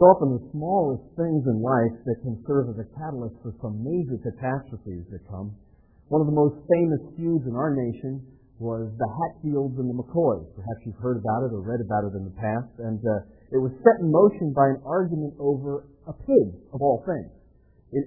It's often the smallest things in life that can serve as a catalyst for some major catastrophes that come. One of the most famous feuds in our nation was the Hatfields and the McCoys. Perhaps you've heard about it or read about it in the past. And it was set in motion by an argument over a pig, of all things. In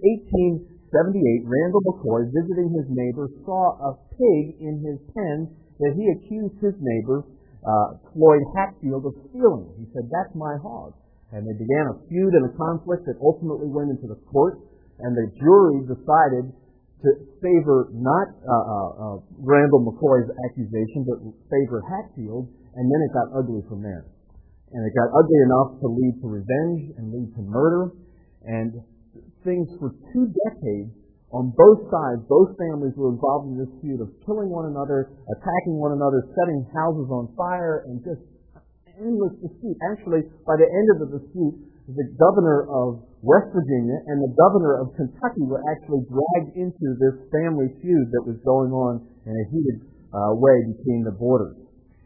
1878, Randall McCoy, visiting his neighbor, saw a pig in his pen that he accused his neighbor, Floyd Hatfield, of stealing. He said, "That's my hog." And they began a feud and a conflict that ultimately went into the court, and the jury decided to favor not Randall McCoy's accusation, but favor Hatfield, and then it got ugly from there. And it got ugly enough to lead to revenge and lead to murder, and things for 2 decades on both sides. Both families were involved in this feud of killing one another, attacking one another, setting houses on fire, and just endless dispute. Actually, by the end of the dispute, the governor of West Virginia and the governor of Kentucky were actually dragged into this family feud that was going on in a heated way between the borders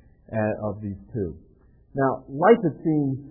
of these two. Now, life, it seems,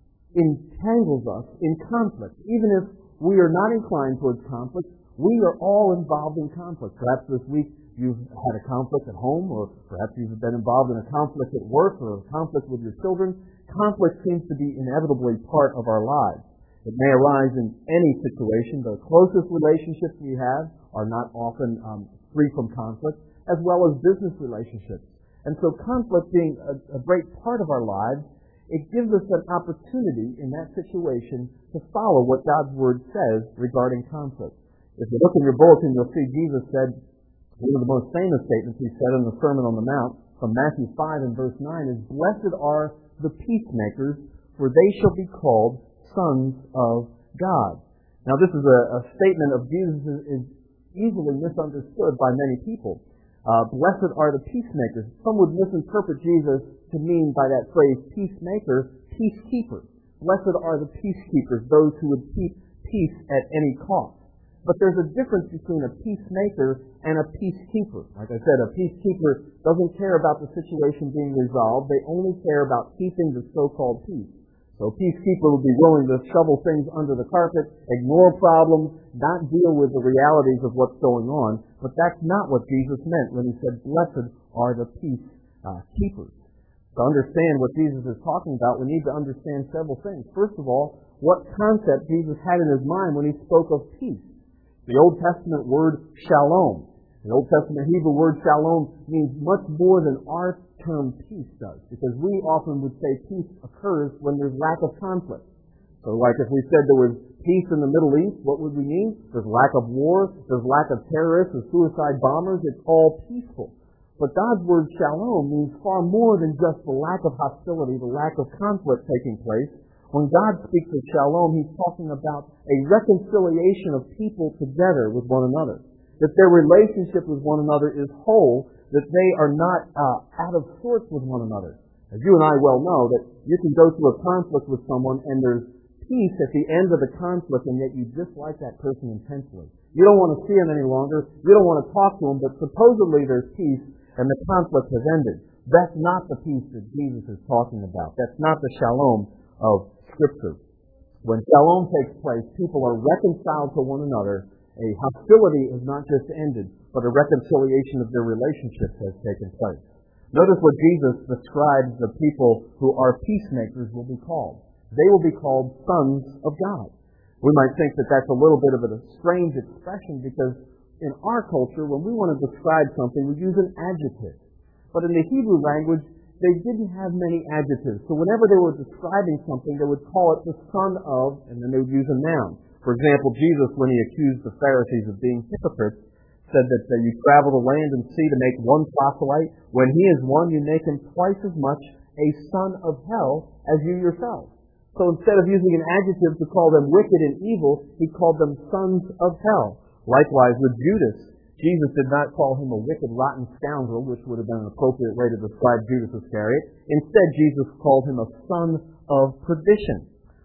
entangles us in conflict. Even if we are not inclined towards conflict, we are all involved in conflict. Perhaps this week you've had a conflict at home, or perhaps you've been involved in a conflict at work or a conflict with your children. Conflict seems to be inevitably part of our lives. It may arise in any situation. The closest relationships we have are not often free from conflict, as well as business relationships. And so conflict being a great part of our lives, it gives us an opportunity in that situation to follow what God's Word says regarding conflict. If you look in your bulletin, you'll see Jesus said, one of the most famous statements he said in the Sermon on the Mount from Matthew 5 and verse 9 is, "Blessed are the peacemakers, for they shall be called sons of God." Now this is a statement of Jesus is easily misunderstood by many people. Blessed are the peacemakers. Some would misinterpret Jesus to mean by that phrase, peacemaker, peacekeeper. Blessed are the peacekeepers, those who would keep peace at any cost. But there's a difference between a peacemaker and a peacekeeper. Like I said, a peacekeeper doesn't care about the situation being resolved. They only care about keeping the so-called peace. So a peacekeeper will be willing to shovel things under the carpet, ignore problems, not deal with the realities of what's going on. But that's not what Jesus meant when he said, "Blessed are the peacekeepers." To understand what Jesus is talking about, we need to understand several things. First of all, what concept Jesus had in his mind when he spoke of peace. The Old Testament word shalom. The Old Testament Hebrew word shalom means much more than our term peace does, because we often would say peace occurs when there's lack of conflict. So like if we said there was peace in the Middle East, what would we mean? There's lack of war, there's lack of terrorists or suicide bombers, it's all peaceful. But God's word shalom means far more than just the lack of hostility, the lack of conflict taking place. When God speaks of shalom, he's talking about a reconciliation of people together with one another. That their relationship with one another is whole, that they are not out of sorts with one another. As you and I well know, that you can go through a conflict with someone and there's peace at the end of the conflict, and yet you dislike that person intensely. You don't want to see him any longer, you don't want to talk to him, but supposedly there's peace and the conflict has ended. That's not the peace that Jesus is talking about. That's not the shalom of Scripture. When shalom takes place, people are reconciled to one another. A hostility has not just ended, but a reconciliation of their relationships has taken place. Notice what Jesus describes the people who are peacemakers will be called. They will be called sons of God. We might think that that's a little bit of a strange expression, because in our culture, when we want to describe something, we use an adjective. But in the Hebrew language, they didn't have many adjectives. So whenever they were describing something, they would call it the son of, and then they would use a noun. For example, Jesus, when he accused the Pharisees of being hypocrites, said that you travel the land and sea to make one proselyte. When he is one, you make him twice as much a son of hell as you yourself. So instead of using an adjective to call them wicked and evil, he called them sons of hell. Likewise with Judas, Jesus did not call him a wicked, rotten scoundrel, which would have been an appropriate way to describe Judas Iscariot. Instead, Jesus called him a son of perdition.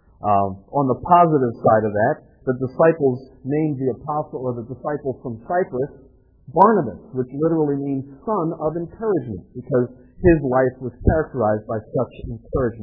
On the positive side of that, the disciples named the apostle, or the disciple from Cyprus, Barnabas, which literally means son of encouragement, because his life was characterized by such encouragement.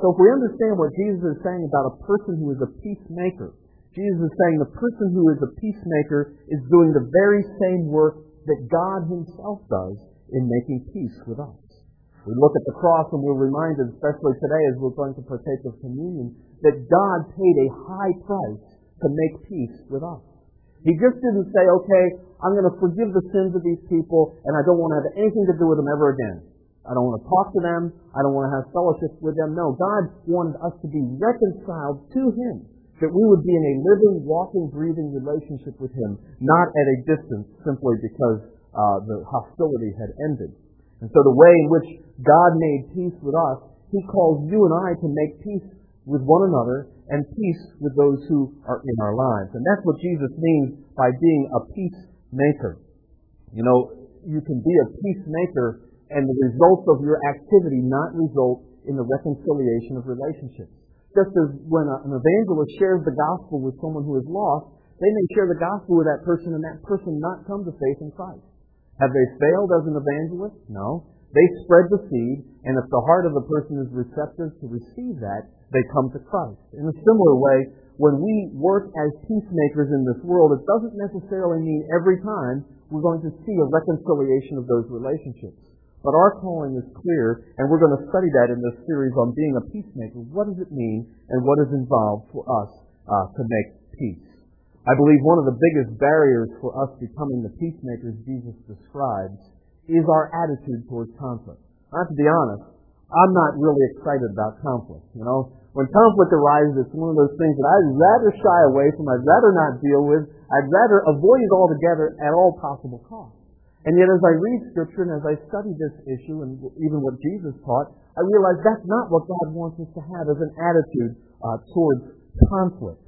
So if we understand what Jesus is saying about a person who is a peacemaker, Jesus is saying the person who is a peacemaker is doing the very same work that God Himself does in making peace with us. We look at the cross and we're reminded, especially today as we're going to partake of communion, that God paid a high price to make peace with us. He just didn't say, okay, I'm going to forgive the sins of these people and I don't want to have anything to do with them ever again. I don't want to talk to them. I don't want to have fellowship with them. No, God wanted us to be reconciled to Him, that we would be in a living, walking, breathing relationship with Him, not at a distance simply because the hostility had ended. And so the way in which God made peace with us, He calls you and I to make peace with one another and peace with those who are in our lives. And that's what Jesus means by being a peacemaker. You know, you can be a peacemaker and the results of your activity not result in the reconciliation of relationships. Just as when an evangelist shares the gospel with someone who is lost, they may share the gospel with that person and that person not come to faith in Christ. Have they failed as an evangelist? No. They spread the seed, and if the heart of the person is receptive to receive that, they come to Christ. In a similar way, when we work as peacemakers in this world, it doesn't necessarily mean every time we're going to see a reconciliation of those relationships. But our calling is clear, and we're going to study that in this series on being a peacemaker. What does it mean, and what is involved for us to make peace? I believe one of the biggest barriers for us becoming the peacemakers Jesus describes is our attitude towards conflict. I have to be honest, I'm not really excited about conflict. You know, when conflict arises, it's one of those things that I'd rather shy away from, I'd rather not deal with, I'd rather avoid it altogether at all possible costs. And yet as I read Scripture and as I study this issue and even what Jesus taught, I realize that's not what God wants us to have as an attitude towards conflict.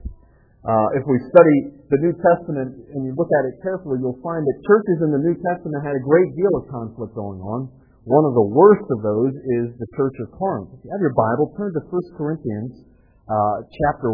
If we study the New Testament and you look at it carefully, you'll find that churches in the New Testament had a great deal of conflict going on. One of the worst of those is the Church of Corinth. If you have your Bible, turn to 1 Corinthians chapter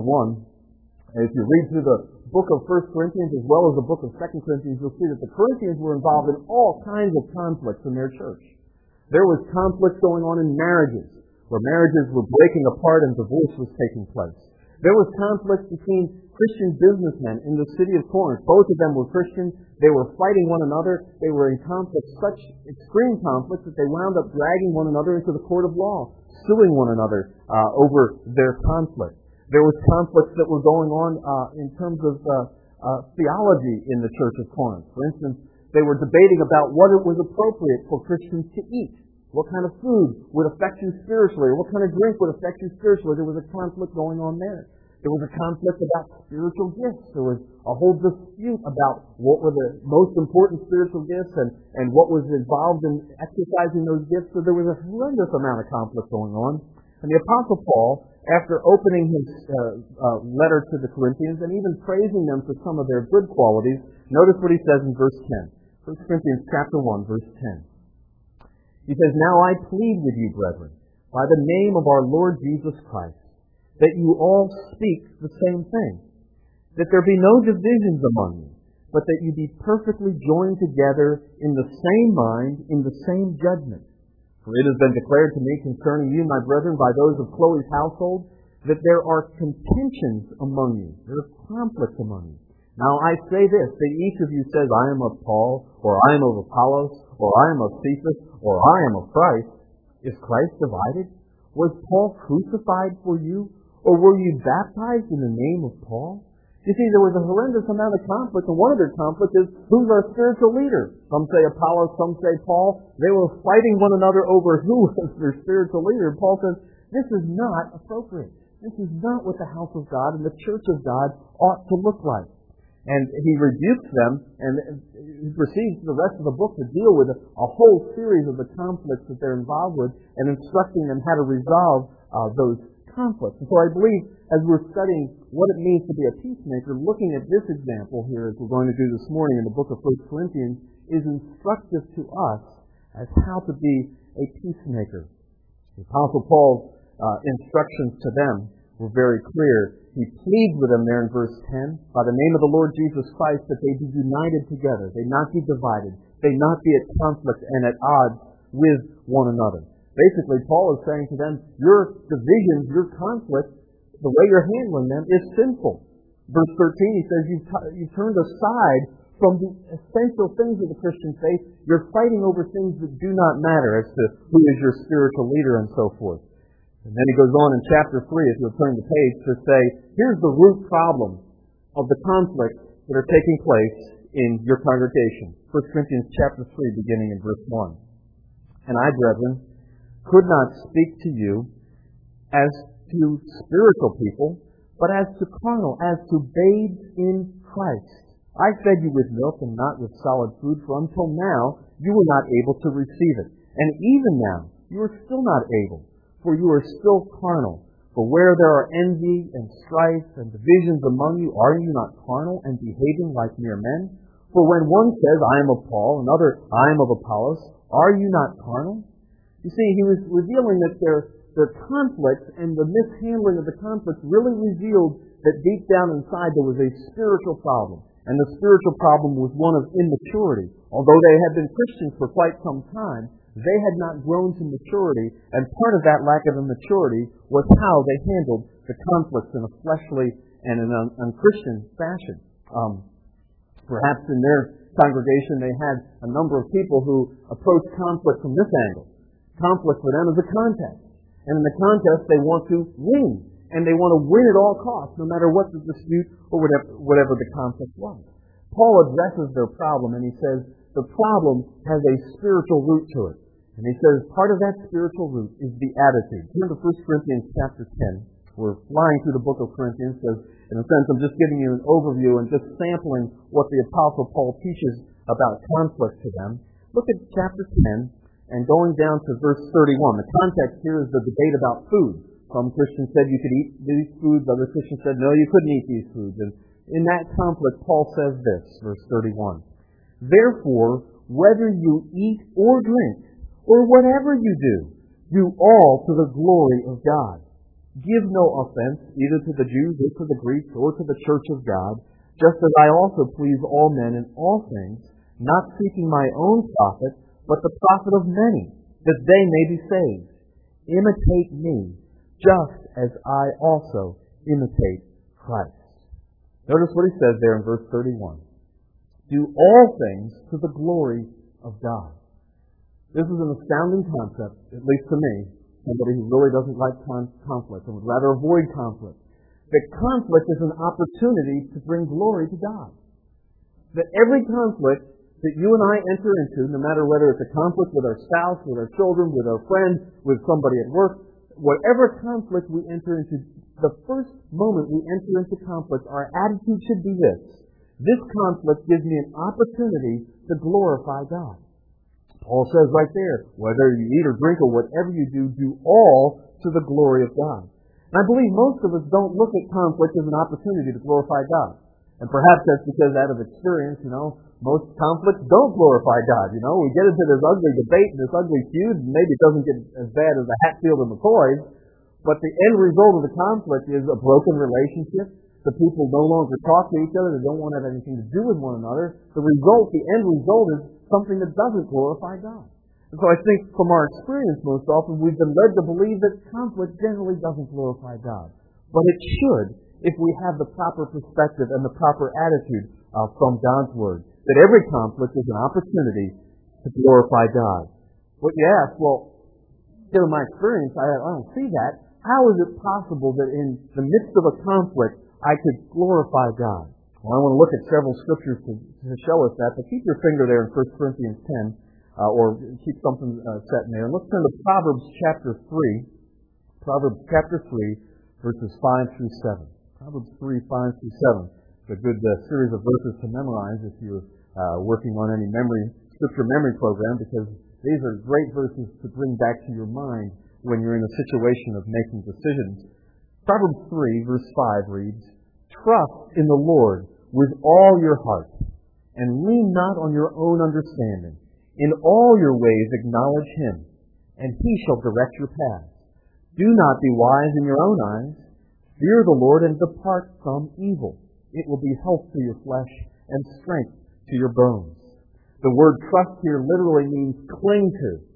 1. And if you read through the book of 1 Corinthians as well as the book of 2 Corinthians, you'll see that the Corinthians were involved in all kinds of conflicts in their church. There was conflict going on in marriages, where marriages were breaking apart and divorce was taking place. There was conflict between Christian businessmen in the city of Corinth. Both of them were Christians. They were fighting one another. They were in conflict, such extreme conflict that they wound up dragging one another into the court of law, suing one another over their conflict. There was conflicts that were going on in terms of theology in the Church of Corinth. For instance, they were debating about what it was appropriate for Christians to eat. What kind of food would affect you spiritually, or what kind of drink would affect you spiritually. There was a conflict going on there. There was a conflict about spiritual gifts. There was a whole dispute about what were the most important spiritual gifts and what was involved in exercising those gifts. So there was a horrendous amount of conflict going on. And the Apostle Paul, after opening his letter to the Corinthians and even praising them for some of their good qualities, notice what he says in verse 10. 1 Corinthians chapter 1, verse 10. He says, "Now I plead with you, brethren, by the name of our Lord Jesus Christ, that you all speak the same thing, that there be no divisions among you, but that you be perfectly joined together in the same mind, in the same judgment. For it has been declared to me concerning you, my brethren, by those of Chloe's household, that there are contentions among you, there are conflicts among you. Now I say this, that each of you says, I am of Paul, or I am of Apollos, or I am of Cephas, or I am of Christ. Is Christ divided? Was Paul crucified for you? Or were you baptized in the name of Paul?" You see, there was a horrendous amount of conflict, and one of their conflicts is, who's our spiritual leader? Some say Apollos, some say Paul. They were fighting one another over who was their spiritual leader. And Paul says, this is not appropriate. This is not what the house of God and the church of God ought to look like. And he rebukes them, and he proceeds the rest of the book to deal with a whole series of the conflicts that they're involved with and instructing them how to resolve those conflicts. And so I believe, as we're studying what it means to be a peacemaker, looking at this example here, as we're going to do this morning in the book of 1 Corinthians, is instructive to us as how to be a peacemaker. The Apostle Paul's instructions to them were very clear. He pleads with them there in verse 10, by the name of the Lord Jesus Christ, that they be united together, they not be divided, they not be at conflict and at odds with one another. Basically, Paul is saying to them, your divisions, your conflicts, the way you're handling them is sinful. Verse 13, he says, you've turned aside from the essential things of the Christian faith. You're fighting over things that do not matter as to who is your spiritual leader and so forth. And then he goes on in chapter 3, if you'll turn the page, to say, here's the root problem of the conflicts that are taking place in your congregation. 1 Corinthians chapter 3, beginning in verse 1. And I, brethren, could not speak to you as to spiritual people, but as to carnal, as to babes in Christ. I fed you with milk and not with solid food, for until now you were not able to receive it. And even now you are still not able, for you are still carnal. For where there are envy and strife and divisions among you, are you not carnal and behaving like mere men? For when one says, I am of Paul, another, I am of Apollos, are you not carnal? You see, he was revealing that their conflicts and the mishandling of the conflicts really revealed that deep down inside there was a spiritual problem. And the spiritual problem was one of immaturity. Although they had been Christians for quite some time, they had not grown to maturity, and part of that lack of immaturity was how they handled the conflicts in a fleshly and in an unchristian fashion. Perhaps in their congregation they had a number of people who approached conflict from this angle. Conflict for them is a contest. And in the contest, they want to win. And they want to win at all costs, no matter what the dispute or whatever the conflict was. Paul addresses their problem, and he says the problem has a spiritual root to it. And he says part of that spiritual root is the attitude. Turn to 1 Corinthians chapter 10. We're flying through the book of Corinthians, because in a sense I'm just giving you an overview and just sampling what the Apostle Paul teaches about conflict to them. Look at chapter 10. And going down to verse 31, the context here is the debate about food. Some Christians said you could eat these foods, other Christians said no, you couldn't eat these foods. And in that conflict, Paul says this, verse 31, therefore, whether you eat or drink, or whatever you do all to the glory of God. Give no offense either to the Jews or to the Greeks or to the church of God, just as I also please all men in all things, not seeking my own profit, but the profit of many, that they may be saved. Imitate me, just as I also imitate Christ. Notice what he says there in verse 31. Do all things to the glory of God. This is an astounding concept, at least to me, somebody who really doesn't like conflict and would rather avoid conflict. That conflict is an opportunity to bring glory to God. That every conflict that you and I enter into, no matter whether it's a conflict with our spouse, with our children, with our friends, with somebody at work, whatever conflict we enter into, the first moment we enter into conflict, our attitude should be this. This conflict gives me an opportunity to glorify God. Paul says right there, whether you eat or drink or whatever you do all to the glory of God. And I believe most of us don't look at conflict as an opportunity to glorify God. And perhaps that's because out of experience, most conflicts don't glorify God. We get into this ugly debate and this ugly feud, and maybe it doesn't get as bad as the Hatfield and McCoys, but the end result of the conflict is a broken relationship. The people no longer talk to each other. They don't want to have anything to do with one another. The end result is something that doesn't glorify God. And so I think from our experience most often, we've been led to believe that conflict generally doesn't glorify God. But it should, if we have the proper perspective and the proper attitude from God's Word. That every conflict is an opportunity to glorify God. What you ask, well, given my experience, I don't see that. How is it possible that in the midst of a conflict, I could glorify God? Well, I want to look at several scriptures to show us that, but keep your finger there in 1 Corinthians 10, or keep something set in there. And let's turn to Proverbs chapter 3. Proverbs chapter 3, verses 5 through 7. Proverbs 3, 5 through 7. It's a good series of verses to memorize if you're working on any scripture memory program, because these are great verses to bring back to your mind when you're in a situation of making decisions. Proverbs 3, verse 5 reads, trust in the Lord with all your heart, and lean not on your own understanding. In all your ways acknowledge Him, and He shall direct your paths. Do not be wise in your own eyes. Fear the Lord and depart from evil. It will be health to your flesh and strength to your bones. The word trust here literally means cling to.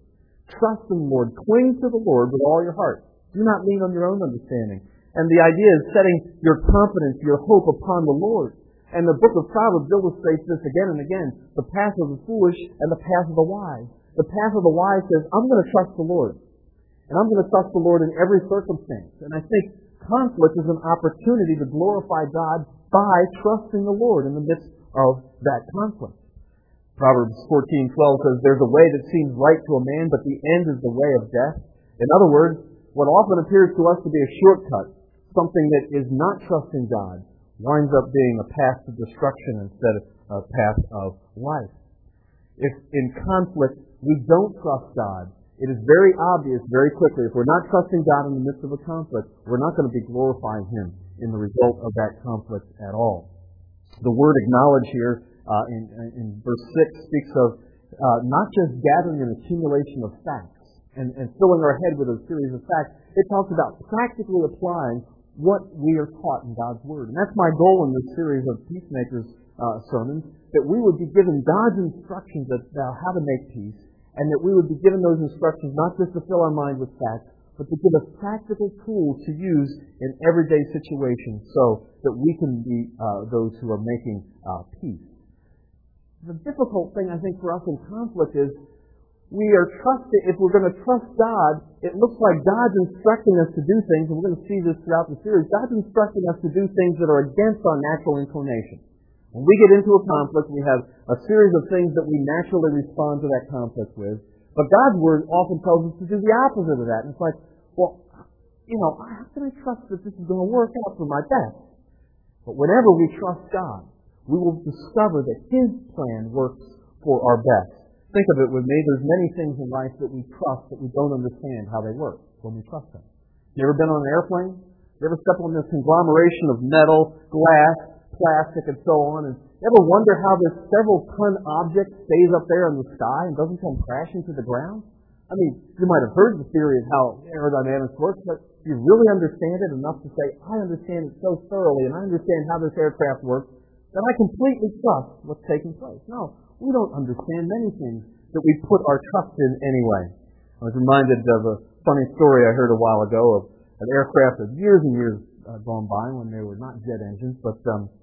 Trust in the Lord. Cling to the Lord with all your heart. Do not lean on your own understanding. And the idea is setting your confidence, your hope upon the Lord. And the book of Proverbs illustrates this again and again. The path of the foolish and the path of the wise. The path of the wise says, I'm going to trust the Lord. And I'm going to trust the Lord in every circumstance. And I think conflict is an opportunity to glorify God by trusting the Lord in the midst of that conflict. Proverbs 14:12 says, there's a way that seems right to a man, but the end is the way of death. In other words, what often appears to us to be a shortcut, something that is not trusting God, winds up being a path to destruction instead of a path of life. If in conflict we don't trust God, it is very obvious very quickly, if we're not trusting God in the midst of a conflict, we're not going to be glorifying Him in the result of that conflict at all. The word acknowledge here in verse 6 speaks of not just gathering an accumulation of facts and filling our head with a series of facts. It talks about practically applying what we are taught in God's Word. And that's my goal in this series of Peacemakers sermons, that we would be given God's instructions about how to make peace, and that we would be given those instructions not just to fill our mind with facts, but to give us practical tools to use in everyday situations so that we can be those who are making peace. The difficult thing, I think, for us in conflict is we are trusting, if we're going to trust God, it looks like God's instructing us to do things, and we're going to see this throughout the series. God's instructing us to do things that are against our natural inclination. When we get into a conflict, we have a series of things that we naturally respond to that conflict with. But God's Word often tells us to do the opposite of that. And it's like, well, how can I trust that this is going to work out for my best? But whenever we trust God, we will discover that His plan works for our best. Think of it with me. There's many things in life that we trust that we don't understand how they work when we trust them. You ever been on an airplane? You ever step on this conglomeration of metal, glass, plastic, and so on? And you ever wonder how this several-ton object stays up there in the sky and doesn't come crashing to the ground? I mean, you might have heard the theory of how aerodynamics works, but do you really understand it enough to say, I understand it so thoroughly, and I understand how this aircraft works, that I completely trust what's taking place? No, we don't understand many things that we put our trust in anyway. I was reminded of a funny story I heard a while ago of an aircraft of years and years gone by when they were not jet engines, but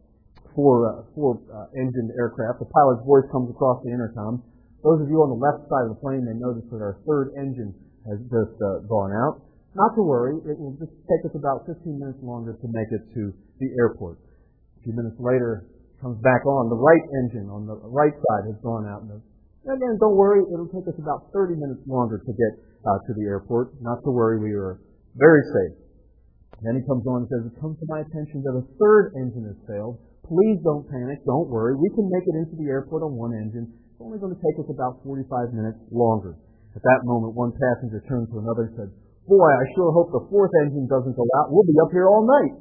four-engined aircraft. The pilot's voice comes across the intercom. Those of you on the left side of the plane may notice that our third engine has just gone out. Not to worry, it will just take us about 15 minutes longer to make it to the airport. A few minutes later, comes back on. The right engine on the right side has gone out. And again, don't worry, it'll take us about 30 minutes longer to get to the airport. Not to worry, we are very safe. Then he comes on and says, it comes to my attention that a third engine has failed. Please don't panic, don't worry. We can make it into the airport on one engine. It's only going to take us about 45 minutes longer. At that moment, one passenger turned to another and said, boy, I sure hope the fourth engine doesn't go out. We'll be up here all night.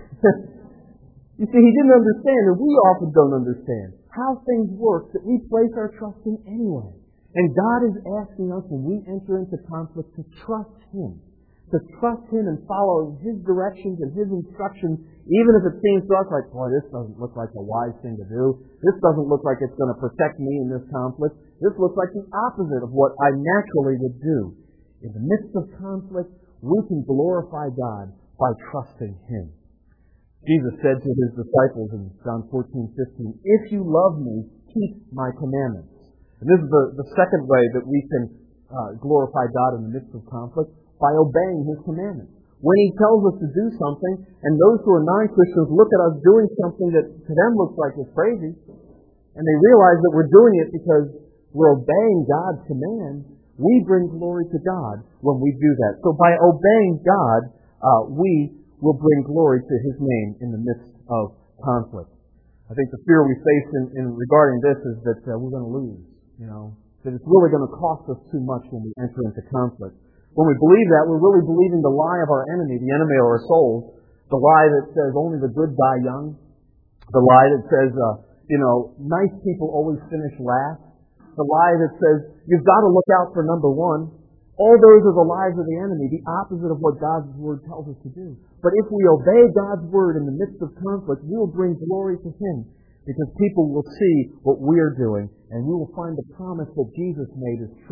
You see, he didn't understand, and we often don't understand how things work that we place our trust in anyway. And God is asking us when we enter into conflict to trust Him. To trust Him and follow His directions and His instructions, even if it seems to us like, boy, this doesn't look like a wise thing to do. This doesn't look like it's going to protect me in this conflict. This looks like the opposite of what I naturally would do. In the midst of conflict, we can glorify God by trusting Him. Jesus said to His disciples in John 14:15, if you love me, keep my commandments. And this is the second way that we can glorify God in the midst of conflict, by obeying His commandments. When He tells us to do something, and those who are non-Christians look at us doing something that to them looks like it's crazy, and they realize that we're doing it because we're obeying God's command, we bring glory to God when we do that. So by obeying God, we will bring glory to His name in the midst of conflict. I think the fear we face in regarding this is that we're going to lose, that it's really going to cost us too much when we enter into conflict. When we believe that, we're really believing the lie of our enemy, the enemy of our souls, the lie that says only the good die young, the lie that says, nice people always finish last, the lie that says you've got to look out for number one. All those are the lies of the enemy, the opposite of what God's Word tells us to do. But if we obey God's Word in the midst of conflict, we will bring glory to Him, because people will see what we are doing, and we will find the promise that Jesus made is true.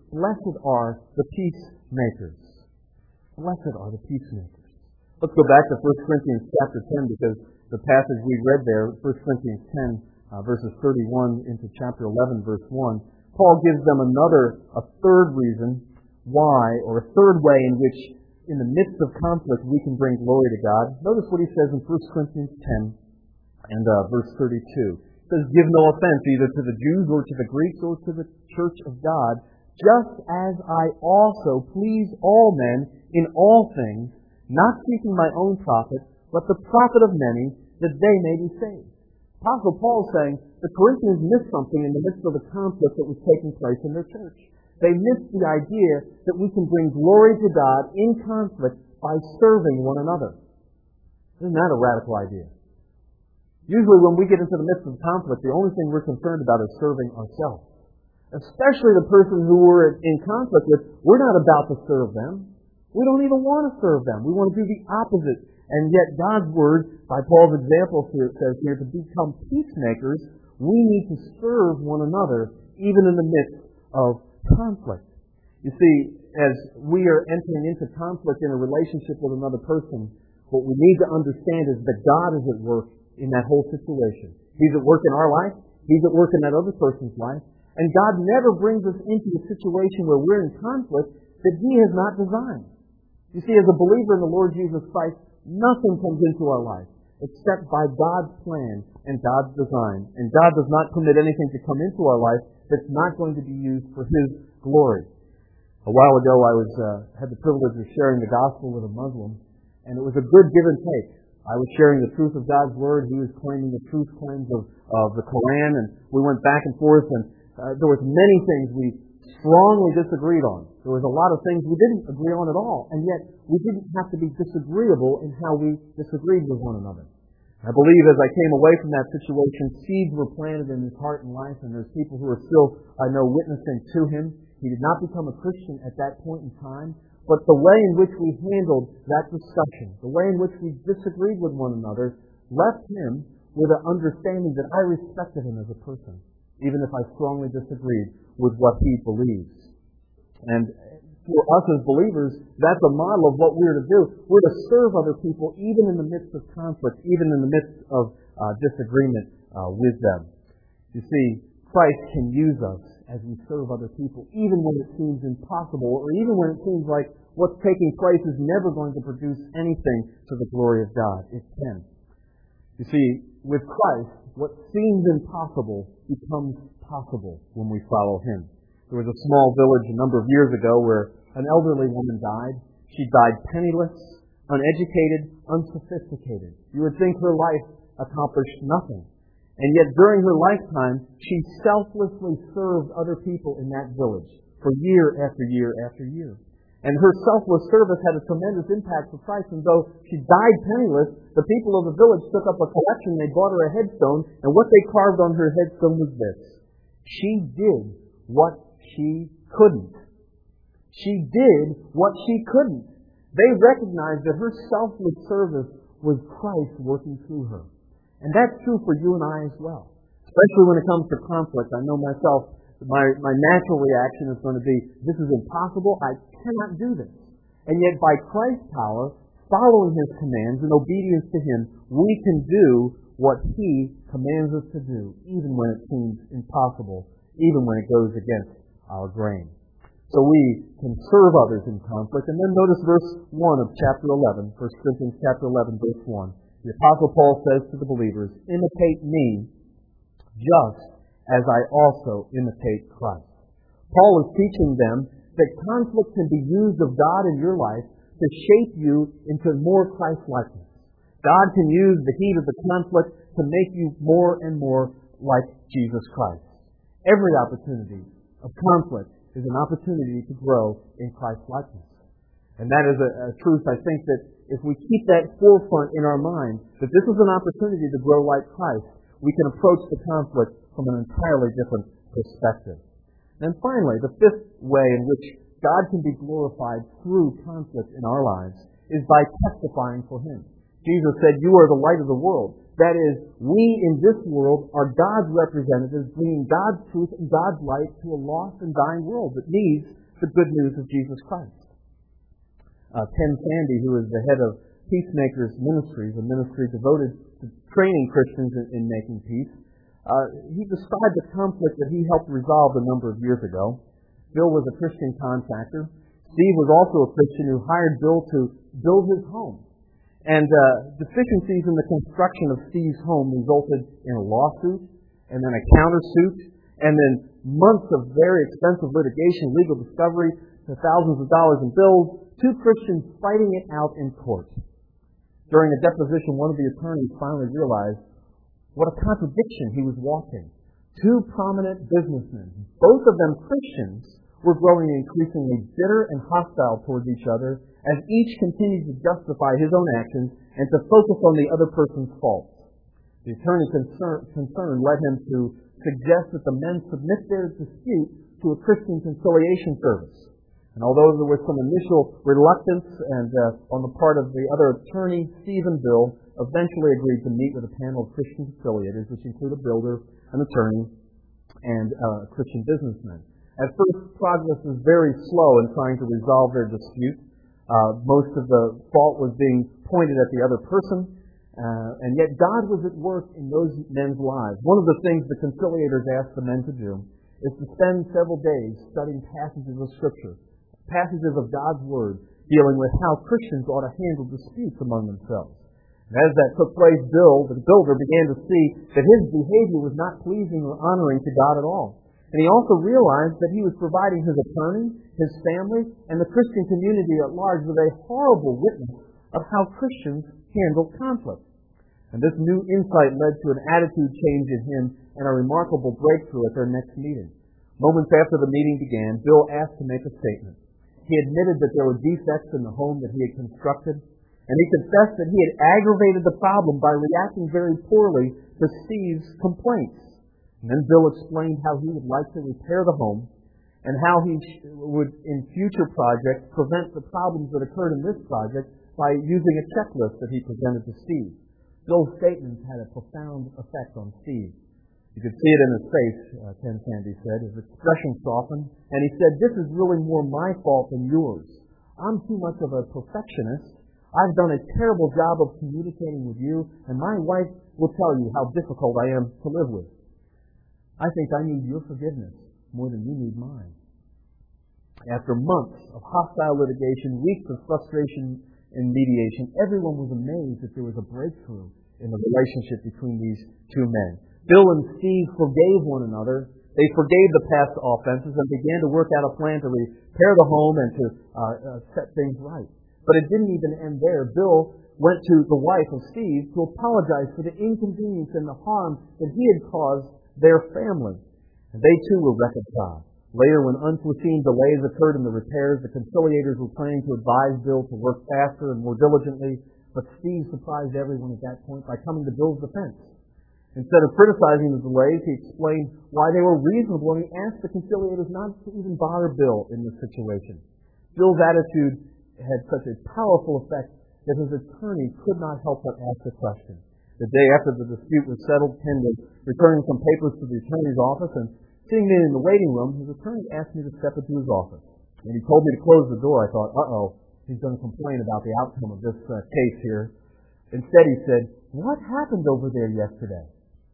blessed are the peacemakers. Blessed are the peacemakers. Let's go back to 1 Corinthians chapter 10, because the passage we read there, 1 Corinthians 10, verses 31 into chapter 11, verse 1, Paul gives them a third reason why, or a third way in which, in the midst of conflict, we can bring glory to God. Notice what he says in 1 Corinthians 10 and verse 32. It says, "Give no offense either to the Jews or to the Greeks or to the church of God, just as I also please all men in all things, not seeking my own profit, but the profit of many, that they may be saved." Apostle Paul is saying the Corinthians missed something in the midst of the conflict that was taking place in their church. They missed the idea that we can bring glory to God in conflict by serving one another. Isn't that a radical idea? Usually when we get into the midst of conflict, the only thing we're concerned about is serving ourselves. Especially the person who we're in conflict with, we're not about to serve them. We don't even want to serve them. We want to do the opposite. And yet God's Word, by Paul's example here, says here, to become peacemakers, we need to serve one another, even in the midst of conflict. You see, as we are entering into conflict in a relationship with another person, what we need to understand is that God is at work in that whole situation. He's at work in our life. He's at work in that other person's life. And God never brings us into a situation where we're in conflict that He has not designed. You see, as a believer in the Lord Jesus Christ, nothing comes into our life except by God's plan and God's design. And God does not permit anything to come into our life that's not going to be used for His glory. A while ago, I had the privilege of sharing the gospel with a Muslim, and it was a good give and take. I was sharing the truth of God's Word. He was claiming the truth claims of the Koran, and we went back and forth, and there was many things we strongly disagreed on. There was a lot of things we didn't agree on at all, and yet we didn't have to be disagreeable in how we disagreed with one another. I believe as I came away from that situation, seeds were planted in his heart and life, and there's people who are still, I know, witnessing to him. He did not become a Christian at that point in time, but the way in which we handled that discussion, the way in which we disagreed with one another, left him with an understanding that I respected him as a person, even if I strongly disagreed with what he believes. And for us as believers, that's a model of what we're to do. We're to serve other people even in the midst of conflict, even in the midst of disagreement with them. You see, Christ can use us as we serve other people, even when it seems impossible, or even when it seems like what's taking place is never going to produce anything to the glory of God. It can. You see, with Christ, what seems impossible becomes possible when we follow Him. There was a small village a number of years ago where an elderly woman died. She died penniless, uneducated, unsophisticated. You would think her life accomplished nothing. And yet during her lifetime, she selflessly served other people in that village for year after year after year. And her selfless service had a tremendous impact for Christ. And though she died penniless, the people of the village took up a collection. They bought her a headstone. And what they carved on her headstone was this: she did what she couldn't. She did what she couldn't. They recognized that her selfless service was Christ working through her. And that's true for you and I as well. Especially when it comes to conflict. I know myself, my natural reaction is going to be, this is impossible, I cannot do this. And yet by Christ's power, following His commands and obedience to Him, we can do what He commands us to do, even when it seems impossible, even when it goes against our grain. So we can serve others in conflict. And then notice verse 1 of chapter 11, 1 Corinthians chapter 11, verse 1. The Apostle Paul says to the believers, imitate me just as I also imitate Christ. Paul is teaching them that conflict can be used of God in your life to shape you into more Christ-likeness. God can use the heat of the conflict to make you more and more like Jesus Christ. Every opportunity of conflict is an opportunity to grow in Christ-likeness. And that is a truth, I think, that if we keep that forefront in our mind, that this is an opportunity to grow like Christ, we can approach the conflict from an entirely different perspective. And finally, the fifth way in which God can be glorified through conflict in our lives is by testifying for Him. Jesus said, "You are the light of the world." That is, we in this world are God's representatives, bringing God's truth and God's light to a lost and dying world that needs the good news of Jesus Christ. Ken Sande, who is the head of Peacemakers Ministries, a ministry devoted to training Christians in making peace, he described the conflict that he helped resolve a number of years ago. Bill was a Christian contractor. Steve was also a Christian who hired Bill to build his home. And deficiencies in the construction of Steve's home resulted in a lawsuit, and then a countersuit, and then months of very expensive litigation, legal discovery, to thousands of dollars in bills, two Christians fighting it out in court. During a deposition, one of the attorneys finally realized what a contradiction he was walking. Two prominent businessmen, both of them Christians, were growing increasingly bitter and hostile towards each other as each continued to justify his own actions and to focus on the other person's faults. The attorney's concern led him to suggest that the men submit their dispute to a Christian conciliation service. And although there was some initial reluctance and on the part of the other attorney, Steve and Bill eventually agreed to meet with a panel of Christian conciliators, which include a builder, an attorney, and a Christian businessman. At first, progress was very slow in trying to resolve their dispute. Most of the fault was being pointed at the other person, and yet God was at work in those men's lives. One of the things the conciliators asked the men to do is to spend several days studying passages of Scripture, passages of God's Word, dealing with how Christians ought to handle disputes among themselves. And as that took place, Bill, the builder, began to see that his behavior was not pleasing or honoring to God at all. And he also realized that he was providing his attorney, his family, and the Christian community at large with a horrible witness of how Christians handle conflict. And this new insight led to an attitude change in him and a remarkable breakthrough at their next meeting. Moments after the meeting began, Bill asked to make a statement. He admitted that there were defects in the home that he had constructed, and he confessed that he had aggravated the problem by reacting very poorly to Steve's complaints. And then Bill explained how he would like to repair the home and how he would, in future projects, prevent the problems that occurred in this project by using a checklist that he presented to Steve. Bill's statements had a profound effect on Steve. You could see it in his face, Ken Sande said. His expression softened, and he said, "This is really more my fault than yours. I'm too much of a perfectionist. I've done a terrible job of communicating with you, and my wife will tell you how difficult I am to live with. I think I need your forgiveness more than you need mine." After months of hostile litigation, weeks of frustration and mediation, everyone was amazed that there was a breakthrough in the relationship between these two men. Bill and Steve forgave one another. They forgave the past offenses and began to work out a plan to repair the home and to set things right. But it didn't even end there. Bill went to the wife of Steve to apologize for the inconvenience and the harm that he had caused their family. And they too were reconciled. Later, when unforeseen delays occurred in the repairs, the conciliators were planning to advise Bill to work faster and more diligently, but Steve surprised everyone at that point by coming to Bill's defense. Instead of criticizing the delays, he explained why they were reasonable, and he asked the conciliators not to even bother Bill in this situation. Bill's attitude had such a powerful effect that his attorney could not help but ask a question. The day after the dispute was settled, Ken was returning some papers to the attorney's office, and seeing me in the waiting room, his attorney asked me to step into his office. When he told me to close the door, I thought, he's going to complain about the outcome of this case here. Instead, he said, "What happened over there yesterday?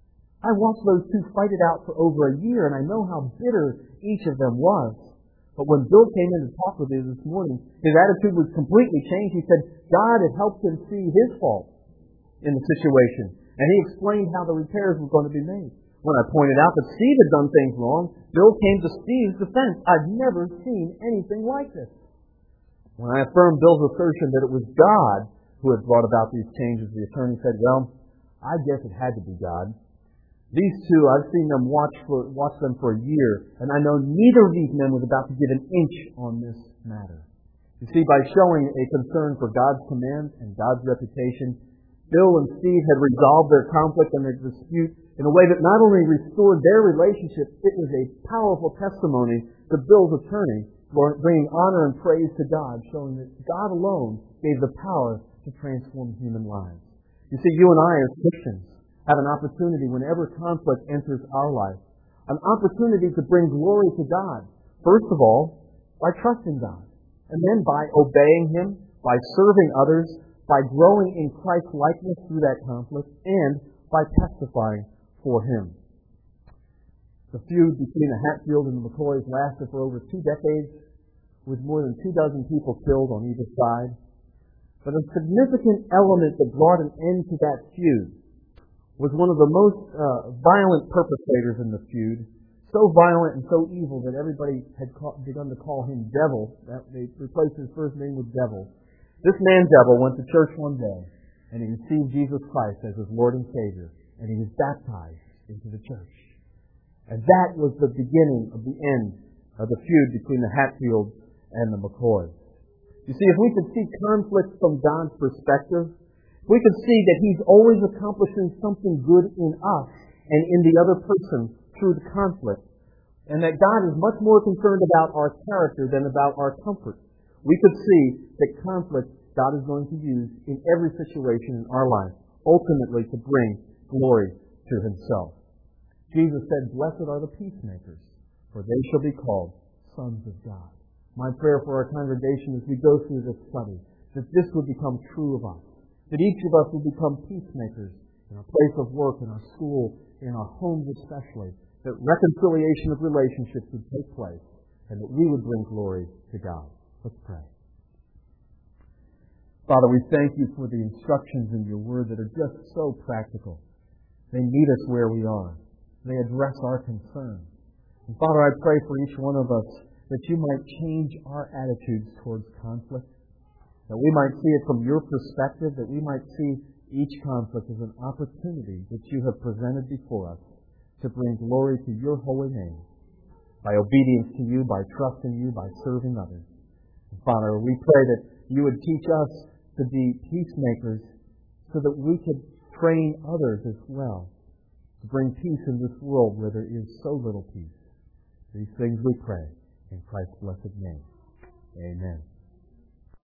I watched those two fight it out for over a year, and I know how bitter each of them was. But when Bill came in to talk with me this morning, his attitude was completely changed. He said God had helped him see his fault in the situation, and he explained how the repairs were going to be made. When I pointed out that Steve had done things wrong, Bill came to Steve's defense. I've never seen anything like this." When I affirmed Bill's assertion that it was God who had brought about these changes, the attorney said, "Well, I guess it had to be God. These two, I've seen them watch them for a year, and I know neither of these men was about to give an inch on this matter." You see, by showing a concern for God's commands and God's reputation, Bill and Steve had resolved their conflict and their dispute in a way that not only restored their relationship, it was a powerful testimony to Bill's attorney, bringing honor and praise to God, showing that God alone gave the power to transform human lives. You see, you and I as Christians, have an opportunity whenever conflict enters our life, an opportunity to bring glory to God. First of all, by trusting God, and then by obeying Him, by serving others, by growing in Christ's likeness through that conflict, and by testifying for Him. The feud between the Hatfields and the McCoys lasted for over 2 decades, with more than 24 people killed on either side. But a significant element that brought an end to that feud was one of the most violent perpetrators in the feud, so violent and so evil that everybody had begun to call him Devil. They replaced his first name with Devil. This man, Devil, went to church one day, and he received Jesus Christ as his Lord and Savior, and he was baptized into the church. And that was the beginning of the end of the feud between the Hatfields and the McCoys. You see, if we could see conflict from God's perspective, we could see that He's always accomplishing something good in us and in the other person through the conflict, and that God is much more concerned about our character than about our comfort. We could see that conflict God is going to use in every situation in our life, ultimately to bring glory to Himself. Jesus said, "Blessed are the peacemakers, for they shall be called sons of God." My prayer for our congregation as we go through this study, that this would become true of us, that each of us would become peacemakers in our place of work, in our school, in our homes especially, that reconciliation of relationships would take place, and that we would bring glory to God. Let's pray. Father, we thank You for the instructions in Your Word that are just so practical. They meet us where we are. They address our concerns. And Father, I pray for each one of us that You might change our attitudes towards conflict, that we might see it from Your perspective, that we might see each conflict as an opportunity that You have presented before us to bring glory to Your holy name, by obedience to You, by trusting You, by serving others. And Father, we pray that You would teach us to be peacemakers so that we could train others as well to bring peace in this world where there is so little peace. These things we pray in Christ's blessed name. Amen.